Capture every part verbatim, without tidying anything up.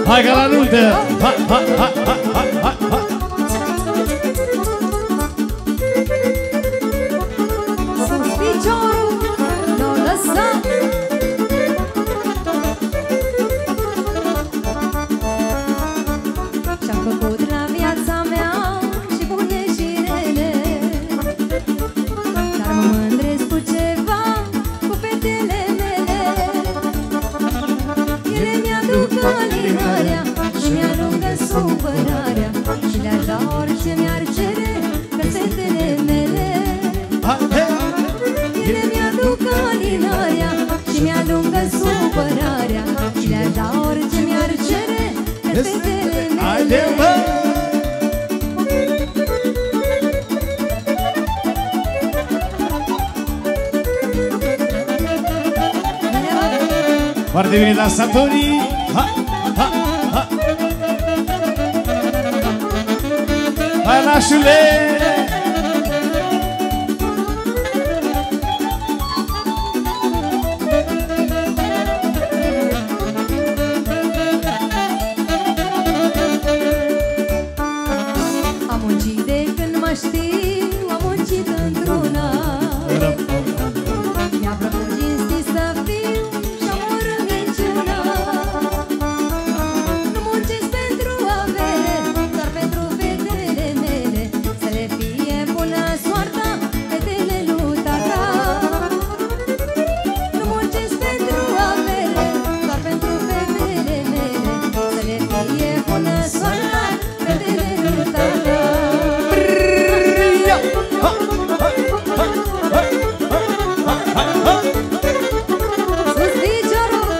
Hai ca la nuntă! Ha, ha, ha, ha, ha, ha, ha. Sus piciorul, n-o lăsa. Și-am făcut la viața mea și bune și rele, dar mă mândresc cu ceva, cu fetele mele. Ele mi-aduc alinarea și mi-alungă supărarea, și le-aș da orice mi-ar cere pe fetele mele. Ele mi-aduc alinarea și mi-alungă supărarea, și le-aș da orice mi-ar cere pe fetele mele. Foarte bine dansatorii! Ha, ha, ha. Hai, nașule! Am muncit de când mă știu, am muncit într-una. Mi-a plăcut cinstit să fiu și-am urât minciuna. Nu muncesc pentru avere, doar pentru fetele mele, să le fie bună soarta fetele lui tata. Nu muncesc pentru avere, doar pentru fetele mele, să le fie bună soarta fetele lui tata. Sus piciorul,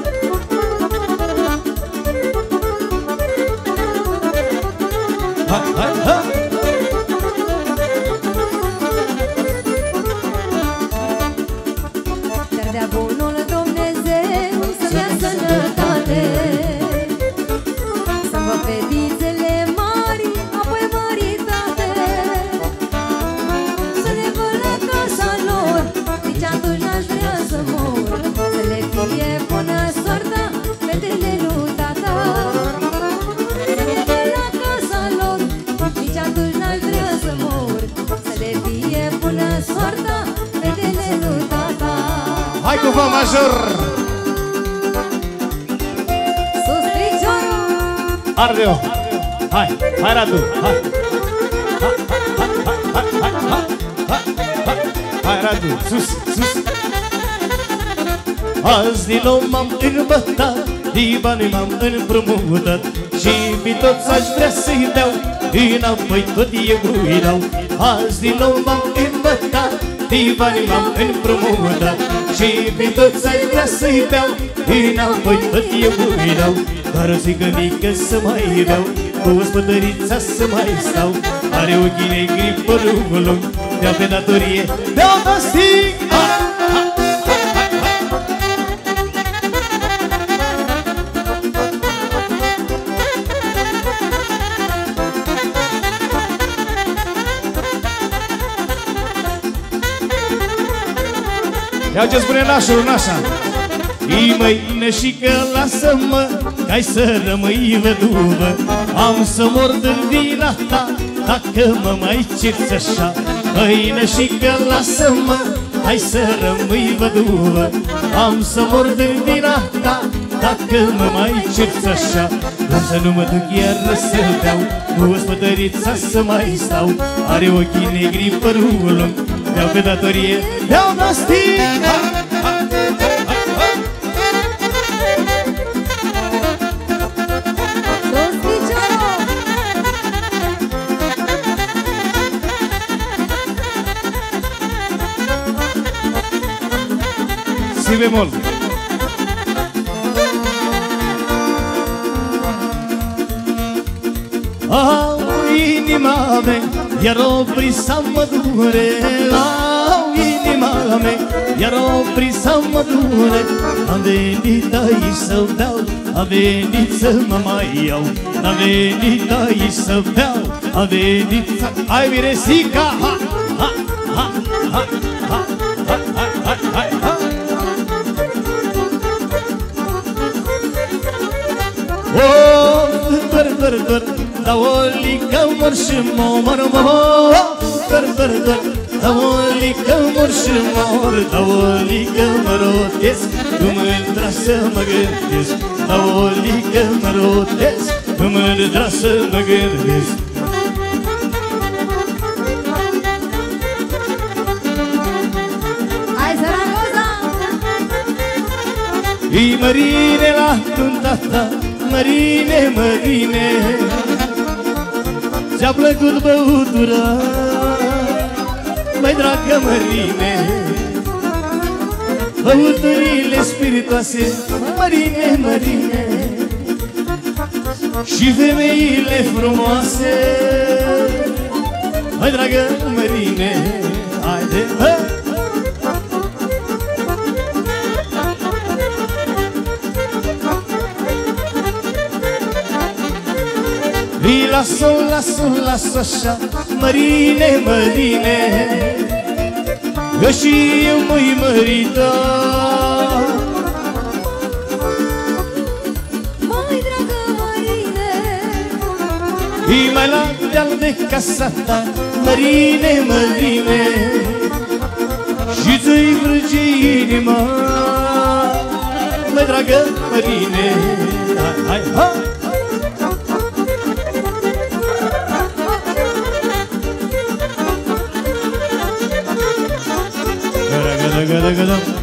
Ha, ha, ha. dar de-a bunul Dumnezeu să-mi ia sănătate, să-mi văd fetițele mari, apoi măritate, să le văd la casa lor, nici atunci n-aș vrea să mor, să le fie bună soarta fetele lui tata. Să le văd la casa lor, nici atunci n-aș vrea să mor, să le fie bună soarta fetele lui tata. Hai cu fa major! Sus piciorul, Arde-o! Hai! Hai, Radu! Hai! Ha, ha, ha, ha, ha, ha, ha, ha. Hai, Radu! Sus! Sus! Azi din nou m-am îmbătat, din banii m-am împrumutat, și pe toți aș vrea să-i dau, înapoi tot eu îi dau. Azi din nou m-am îmbătat, din banii m-am împrumutat, și pe toți aș vrea să-i dau, înapoi tot eu îi dau. Doar o țigă mică să mai beau, cu o spătărița să mai stau, are ochii negri, părul lung, de-a pe datorie, de-a mă sting. Ha, ha, ha, ha, ha. Iau ce spune nașul, nașa. Ii măi, nășică, lasă-mă, că-ai să rămâi văduvă. Am să mor din vina ta, dacă mă mai cerți așa. Măi, nășică, lasă-mă, hai să rămâi văduvă. Am să mor din vina ta, dacă mă mai cerți așa. Însă nu mă duc iar să beau, cu o spătărița să mai stau, are ochii negri, părul lung, beau pe datorie, beau nastic. Ha, ha, ha, ha, ha. sus piciorul, Si bemol. Au, inima mea, iar opri să mă dure. Au, inima mea, iar opri să mă dure. Am venit aici să beau, am venit să mă mai iau, am venit aici să beau, am venit să... Hai, Miresica! Ha, ha, ha, ha, ha, ha, ha, ha, ha, ha. Oh! dor, dor, da o lică mor și mor, mor. Dor, dor, dor, da o lică mor și mor, da o lică mă rotesc, cu mândra să mă gândesc. Da o lică mă rotesc, cu mândra să mă gândesc. I mărine la tuntata, mărine, mărine, ți-a plăcut băutura, mai dragă mărine. Băuturile spiritoase, mărine, mărine, și femeile frumoase, mai dragă mărine. Haide, hă! I las-o, las-o, las-o așa, mărine, mărine, că și eu mă-i mărita. Mai dragă mărine, I mai la deal de casa ta, mărine, mărine, și ți-i frâge inima, mai dragă mărine. Hai, hai, hai! Gada gada gada